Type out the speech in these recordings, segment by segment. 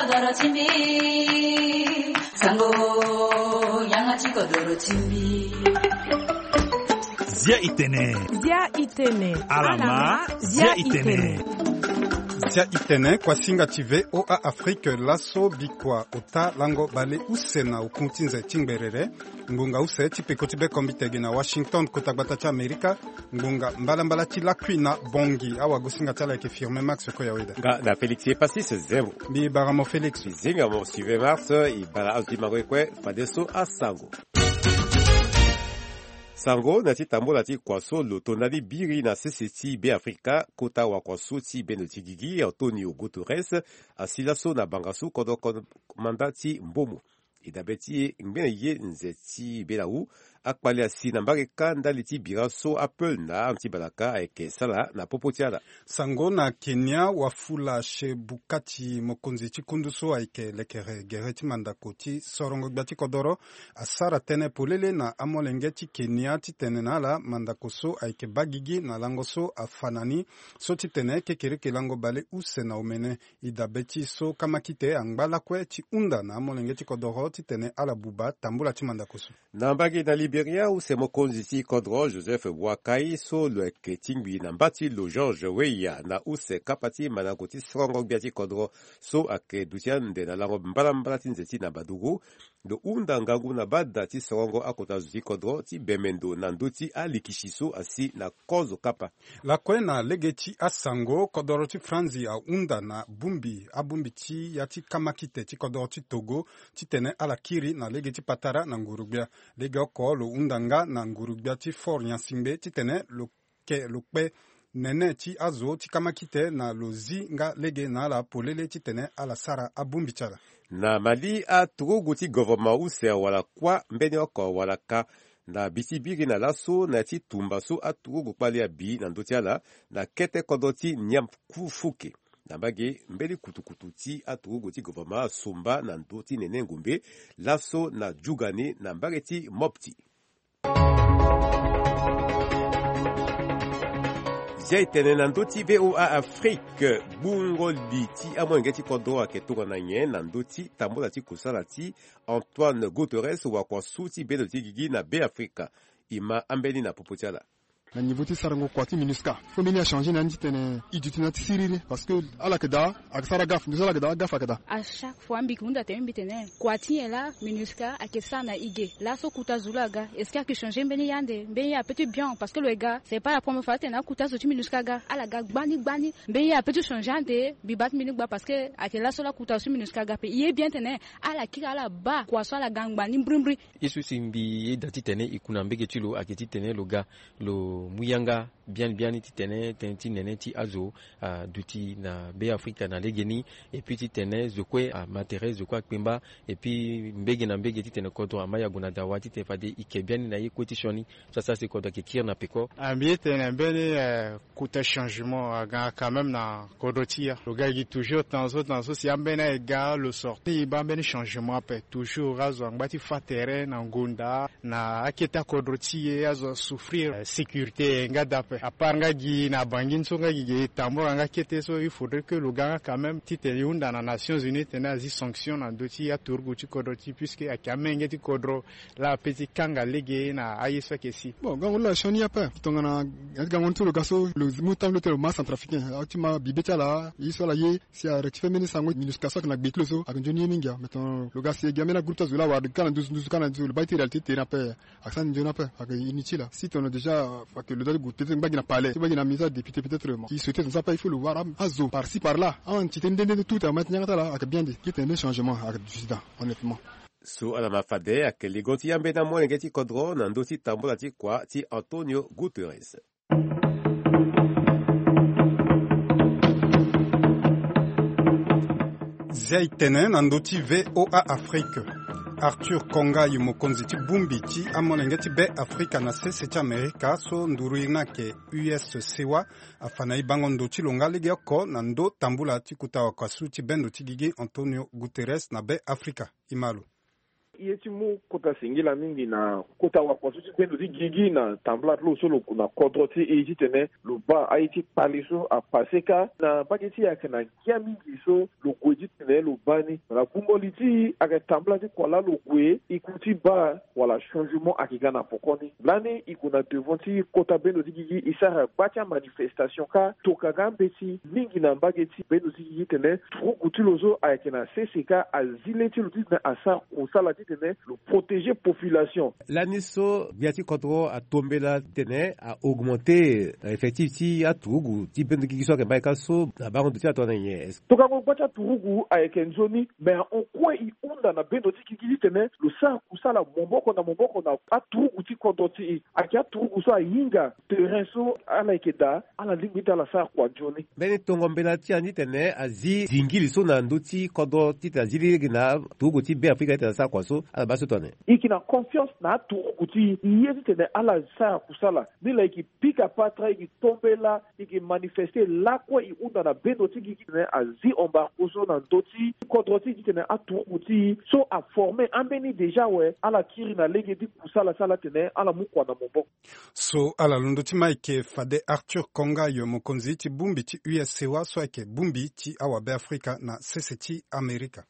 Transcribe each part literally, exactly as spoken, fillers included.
kodoro chimbi sango yangachi kodoro chimbi Zia itene Zia itene Alama Zia itene Zia itene kwa singa tive o a Afrique laso bikwa ota lango bale usena ukuntinze chingberere ngunga use chipeko tibe kombitege na Washington kotagbata cha Amerika ngunga mbala mbala tilakwi na bongi awa gusinga tala ke firme Max ko yaweda nga na Felix Passis zero bi baramo Felix zinga mo sive mars ibala azima kwe fadeso asango Sango nati tambola ti kwaso lotonali biri na C C T B Afrika kota wa kwaso ti benoti gigi Antonio Guterres asilaso na bangasu kodo mandati mbomu idabeti ngene ye nzeti belau akpali asi na mbareka ndali ti biraso Apple na antibalaka eke sala na popotiala Sango na Kenya wafula she bukati mokonzi chikunduso aike lekere gereti mandakoti sorongo gbati kodoro asara tene polele na amolenge ti Kenya ti tene na la mandakoso aike bagigi na langoso afanani so ti tene kekere ke lango bale use na omene idabeti so kamakite angbala kwe ti unda na amolenge ti kodoro ti tene ala buba tambula ti mandakoso na mbagi na Liberia use mokonzi ti kodro Joseph Boakai so lo eke tingbi na mbati lo George Weah na use kapati manakoti sorongo biati kodro so ake dutiande na lango mbala mbala ti nzeti na badugu do unda ngangu na bada ti sorongo akota zuti kodro ti bemendo na nduti alikishiso asi na kozo kapa la kwe na legeti asango kodoro ti franzi a unda na bumbi abumbi ti ya ti kamakite ti kodoro ti Togo ti tene ala kiri na legeti patara na ngurubia lege oko lo unda nga na ngurubia ti for nyasimbe ti tene lo ke lo kpe nene ti azo ti kamakite na lo zi nga lege na ala polele ti tene ala sara abumbi chala na Mali a turugu ti government use wala kwa mbeni oko wala ka na biti biri na laso na ti tumba so a turugu kpali abi na ndoti ala na kete kodo ti nyam kufuke na mbage mbeli kutukutu ti a turugu ti government sumba na ndoti nene ngumbe laso na jugane na mbage ti mopti Zia itene na ndoti V O A Afrique bungo li ti amwenge ti kodro ake tonga na nye na ndoti tambola ti kusala ti Antoine Guterres wa kwa suti belo ti gigi na B Africa ima ambeni na popotiala na niveau ti sarango kwati minuska fo mbeni a changer na nditene iduti na ti siriri parce que ala keda aksara gaf nduso ala keda gaf akeda à chaque fois mbikunda te mbitene kwati ela minuska akesa na ige la so kuta zulaga est-ce qu'il a changer mbeni yande mbeni a petit bien parce que le gars c'est pas la première fois tena kuta so ti minuska ga ala ga gbani gbani mbeni a petit changer de bibat minugba parce que akela so la kuta so minuska ga pe il bien tene ala kira ala ba kwa so ala gangbani mbrimbre isu simbi dati tene ikuna mbege tilo aketi tene lo ga lo muyanga bien bien ti tene tenti nene ti azo uh, duti na B Afrique na legeni et puis ti tene zokwe a uh, matere zokwa kpemba et puis mbege na mbege ti tene kodo amaya guna dawa ti te fade ike bien na ye koti shoni ça ça c'est kodo ke kir na peko ambie tene mbele uh, kuta changement aga quand même na kodo tia le gars qui toujours temps autres temps si ambena ega le sorti ba mbene changement pe toujours razo ngati fa terrain na ngunda na aketa kodo tie azo souffrir uh, sécurité ngadape apanga gi na bangin so nga gi tambo nga kete so il faudrait que le gars quand même tite yunda na Nations Unies tena zi sanction na doti ya turgu ti kodoti puisque akamenge ti kodro la petit kanga lege na ayeso kesi bon gango la shoni apa tonga na gango to le gaso le mutam le mas centrafricain ultima bibeta la iso la ye si a rectifier meni sango minuska so na bitloso ak joni minga meton le gas ye gamena groupe zula wa kana douze douze kana zula baiti réalité tena pe aksan jona pe ak inutile si on a déjà que le doigt peut-être bagina palais tu bagina mise député peut-être qui souhaitait ça pas il faut le voir azo par ci par là en petit ndende tout à maintenant là avec bien dit qui est un changement avec du sida honnêtement so ala mafade ak ligoti yambe na mo ngeti kodro na ndoti tambola ti kwa ti Antonio Guterres Zia itene na ndoti V O A Afrique Arthur Konga yu mokonzi ti bumbi ti amolenge ti be Afrika na sese ti Amerika so nduruina ke U S sewa afana ibango ndo ti longa lege oko na ndo tambula ti kuta wakasu ti bendo ti gigi Antonio Guterres na be Afrika imalo yetimu kota singila mingi na kota wa kwa suti bendo gigi na tambla lo solo kuna kodroti iji tene lo ba aiti paliso a paseka na bageti ya kana kia mingi so lo kweji tene lo bani na kumboliti aka tambla ti kwa lo kwe ikuti ba wala changement akigana pokoni lani ikuna devonti kota bendo gigi isara bacha manifestation ka tokaga mbeti mingi na bageti bendo gigi tene trukuti lozo akena seseka azileti lo tine asa osala ti tene le protéger population. L'aniso biati kodro a tombé la tene a augmenté effectif ti a turugu ti bendo ki so ke ba ka so na ba ngondi ti atona ye. To ka ngo bacha turugu a ekenzoni mais on quoi i unda na bendo ti ki tene le sa kusala momboko na momboko na a turugu ti kodro ti a ki a turugu so a yinga terrain so ala ikeda ala limita la sa kwa joni. Beni tongombela ti ani tene azi zingili so na nduti kodro ti ta zili na turugu ti be Afrika ta sa kwa so ala baso tone. Iki na confiance na turuguti yezi tene ala sa kusala nila iki pika patra iki tombela iki manifester la kwa i unda na bendo tiki tene azi ombarkoso na ndoti kodroti ki tene a turuguti so a formé ambeni deja we ala kiri na lege di kusala sala tene ala mukwa na mombo so ala lundoti maike fade Arthur Konga yo mokonzi ti bumbi ti U S C wa so ake bumbi ti awabe Afrika na C C T Amerika.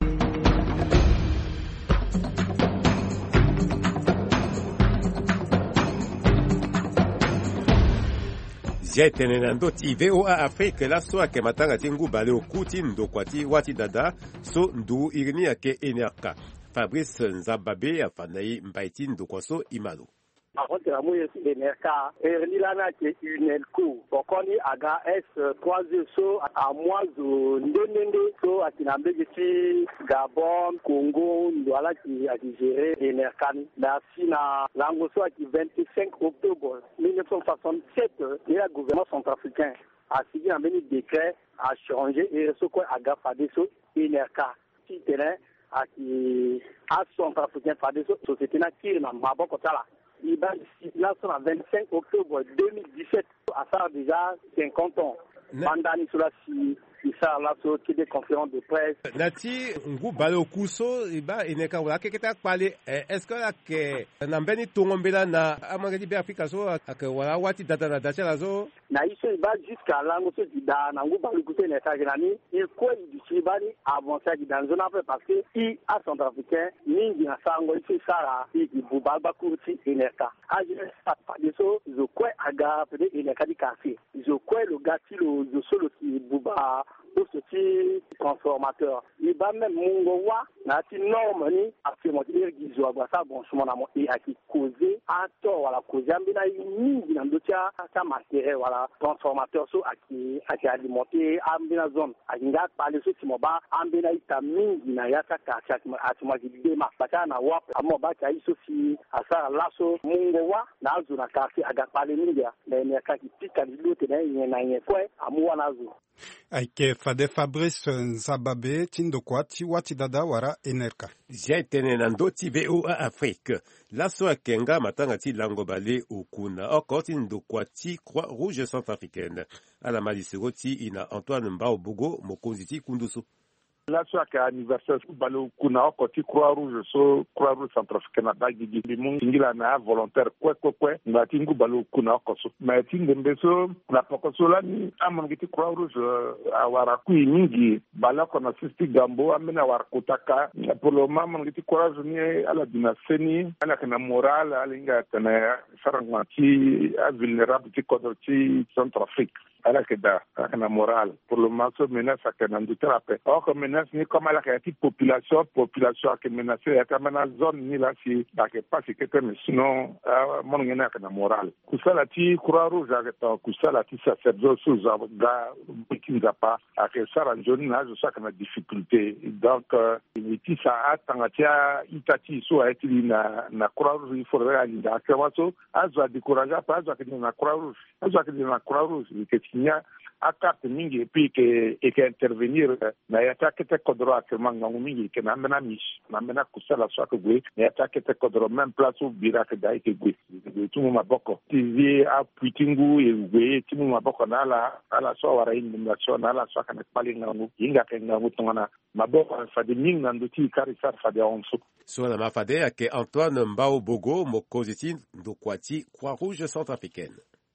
Jetene na ndoti V O A Afrique la so ake matanga ti ngu bale okuti ndokwa ti wati dada so ndu irini ake Enerka. Fabrice Nzababe afandai mbaiti ndokwa so imalo. Avant la moye de Nerka, Ernilana qui est une elco. Bokoni aga S trois so à moiso ndende so à Tinambegeti, Gabon, Congo, Ndouala qui a géré les Nerkan. Merci na l'angoso qui vingt-cinq octobre mille neuf cent soixante-sept, le gouvernement centrafricain a signé un béni décret à changer et ce quoi aga Fadeso et Nerka. Si terrain à qui a centrafricain Fadeso, société na qui na Maboko Tala. Il va là sur le vingt-cinq octobre deux mille dix-sept, à ça déjà cinquante ans. Mandani sur la si ça là sur qui des conférences de presse. Nati ngu balo kuso iba ineka wala keketa pale est-ce que la ke nambeni tongombela na amangedi be Afrika so ak wala wati data na data lazo na iso iba jusqu'à lango so dida na ngu balo kuso ne taginani il quoi du chibani avancer dans zone après parce que i a centrafricain mingi na sango iso sara i bubaba kurti ineka aje sa de so zo quoi aga peut ineka di café zo quoi le gati lo zo solo ki buba pour ce petit transformateur. Il va même mongowa na ti norme ni actuellement dire gizo agwa sa bon chemin na mo et a qui causer à tort wala causer ambina ni na ndotia sa matériel wala transformateur so a qui a qui alimenter ambina zone a kinga parler so timoba ambina ita mingi na yata ka cha atuma ki dema bata na wa amo ba ka iso si asa laso mongowa na zo na ka fi aga parler mingi na ne ka ki pika dilote na na nye kwe amu wana zo. Aike fade Fabrice Nzababe tindokwa ti wati dada wara Enerka. Jetene na ndoti V O A Afrique. Laso akenga matanga ti lango bale okuna. Oko ti ndokwa ti Croix Rouge centrafricaine. Ala malisero ti ina Antoine Mbao Bogo mokonzi ti kunduso. Là, soit qu'à anniversaire, balo kuna côté Croix Rouge, so Croix Rouge centrafricaine da gigi limu ingila na volontaire kwe kwe kwe ngati ngu balo kuna koso. Mais tinge mbeso na pokoso la ni amangiti Croix Rouge awara ku mingi bala kona sisti gambo amena war kutaka pour le moment ngiti Croix Rouge ni ala dinaseni ala kana moral ala inga tana sarangati vulnérable ti kodoti Centrafrique. ala que da kana moral pour le moment so menace kana nduterape or que menace ni comme la créative population population que menace ya kama zone ni la si da que pas que que sinon mon ngena kana moral kusala ti Croix Rouge akata kusala ti sacerdoce sous ga bikinza pa ake sara njoni na zo kana difficulté donc il ça atangatia itati so a été na na Croix Rouge il faudrait aller dans que waso azo décourager pas azo que na Croix Rouge azo que na Croix Rouge que tinha a carte mingi puis que et que intervenir na ya ta kete kodro akema ngangu mingi ke na mena mish na mena kusala so ka gwe na ya ta kete kodro même place où bira que dai ke gwe tout mo maboko tizi a puitingu e gwe tout mo maboko na la ala so wara indi na so na la so kana pali ngangu inga ke ngangu tongana maboko fa de minga nduti karisa fa de onso so na mafade ake Antoine Mbao Bogo mokoziti ndo kwati Croix-Rouge centrafricaine.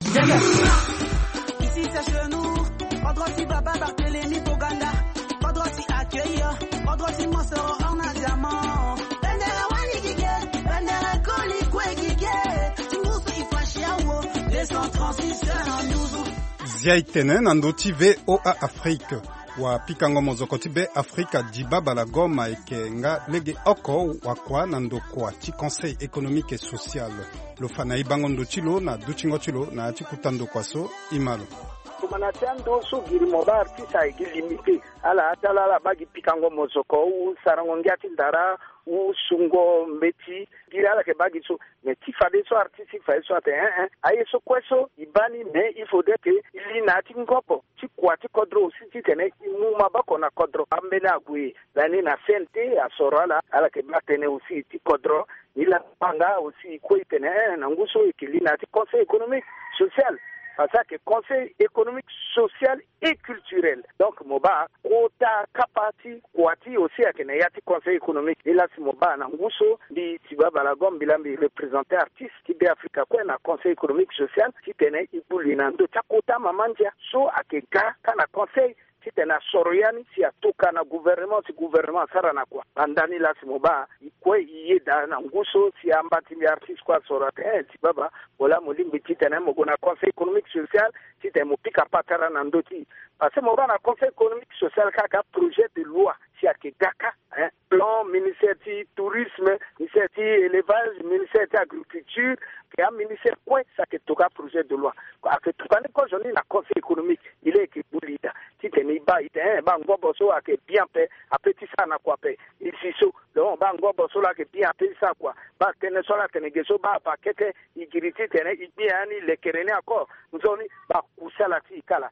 Ici c'est chez nous, Odrosi Baba Barthélémy Boganda, Odrosi accueille, Odrosi Monsoro en a diamant. Bendera wani gige, Bendera koli kwe gige, Tungusu ifashiawo, deux cent trente-six en Nuzu. Ziaitene nandoti V O A Afrique. Wa pikango mozokoti be Afrika dibaba la goma eke nga lege oko wakwa nando kwa ti conseil économique et social. Lo fana ibango ndo chilo na duchingo chilo na chikutando kwa so imalo. Kumana tando so giri moba artisa igi limité ala atala la bagi pikango mozoko u sarango ngati ndara u sungo mbeti gira la ke bagi so mais ti fade so artiste fa so ate hein aye so kweso ibani mais il faudrait que il na ti ngopo ti kwati kodro si ti tene mu mabako na kodro ambena gwe dani na sente asorala ala ke batene aussi ti kodro ila panga aussi ko itene na nguso ikilina ti conseil économique social. Parce que conseil économique, social et culturel. Donc, Moba, Kota, Kapati, Kwati aussi à Kenayati conseil économique. Et là, c'est Moba, Nanguso, di Tiba Balagom, Bilambi, représenté artiste, qui bé Africa, quoi, na conseil économique, social, qui tenait, il pouvait l'ando, Takota, Mamandia, so, à Keka, kana conseil, si tena soroyani si atoka na gouvernement si gouvernement sara na kwa andani la simoba ikwe iye da na nguso si ambati mi artiste kwa sorate eh si baba wala mulimbi tena mo na conseil économique social si tena pika patara na ndoti parce que mo na conseil économique social kaka projet de loi si akegaka hein plan ministère du tourisme ministère du élevage ministère de l'agriculture et un ministère quoi ça que toka projet de loi a que tout quand quand on est na conseil économique il est que boulida si tena ba ite ba ngobo so ake bien pe apeti sana kwa pe ici so donc ba ngobo so la ke bien apeti sa kwa ba tena so la tena geso ba pa keke igiriti tena ibiani le kerene ako nzoni ba kusala ti kala.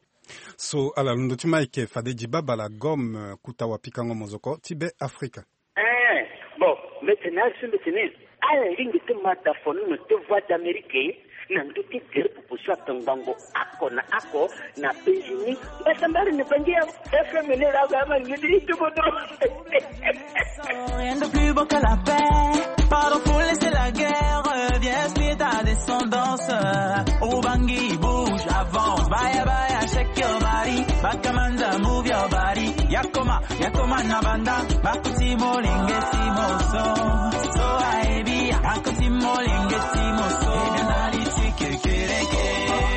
So ala lundo tima ike fade jibaba la gomme kuta wapikango mozoko tibe Afrika. Eh bon maintenant c'est maintenant ala lingi te mata fonu no te voix d'Amérique na nduti kere pupusa tangango ako na ako na pejini basambari ne pangia F M ne la gama ngidi tout bodo. Rien de plus beau que la paix. Pardon pour laisser la guerre. Viens expliquer ta descendance. Obangi bouge, avance. Baya baya, shake your body. Bakamanda, move your body. Yakoma, yakoma nabanda. Bakuti molinge simoso. So aibi, bakuti molinge simoso. Ebenali chike kereke.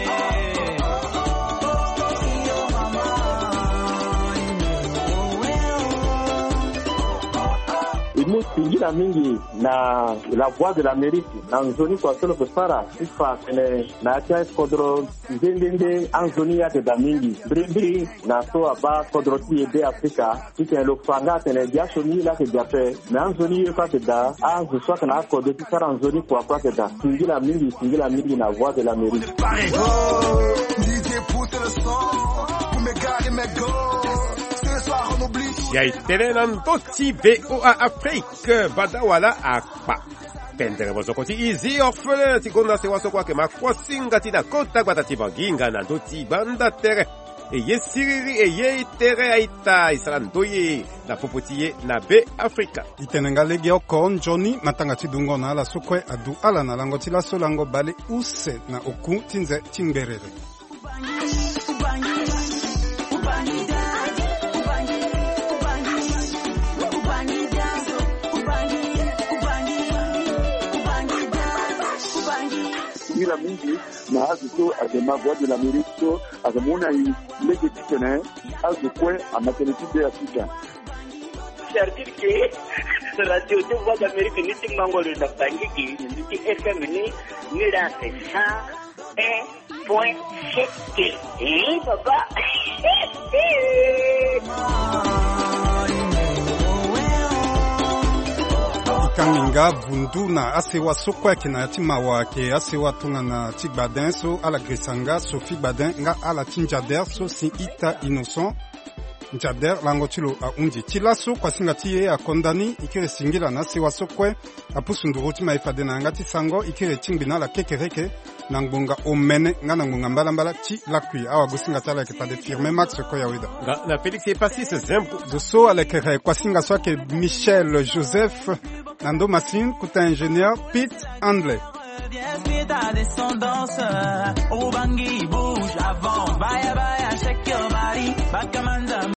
Nous tingira mingi na la voix de l'Amérique na nzoni kwa solo kusara sifa kene na tia kodro ndende anzoni ya de mingi bribri na so aba kodro ti ebe Afrika tike lo fanga tene dia soni la ke jape na anzoni yo ka da anzo so kana kodro ti sara anzoni kwa kwa ke da tingira mingi tingira mingi na voix de l'Amérique. Yaitene nandoti V O A Afrique badawala akpa pendere bozokoti izi orphelin tikona se waso kwa ke makwasinga tina kota kwatati banginga nandoti banda tere eye siriri eye tere aita isalandoye na popotiye na be Afrika itenenga legi oko njoni matanga tidungo na ala sokwe adu ala na lango tila solango bale use na oku tinze timberere. La mingi na azuto adema voix de l'Amérique so azamona yi lege tene azukwe a maternité de Africa. C'est-à-dire que la radio de voix d'Amérique ni timangolo na bangiki ni F M ni ni la cent un point sept. Eh papa. minga bundu na asewa sokwa kina tima wa ke asewa tunga na tik badin so ala gresanga Sophie badin nga ala tinjader so si ita innocent njader lango tilo a undi tilaso kwa singa tie a kondani ikire singila na sewa sokwe apusundu tima ifade na ngati sango ikire tingbina la kekereke na ngbonga omene nga na ngbonga mbala mbala ti lakui awa gusinga tala ke pade firme max ko ya wida na Félix est passé ce simple de so ala kere kwa singa so ke Michel Joseph Nando Massine kuta ingénieur Pete Handley ta descendance, au Bangui bouge avant, bye bye, check your body, Bakamanza.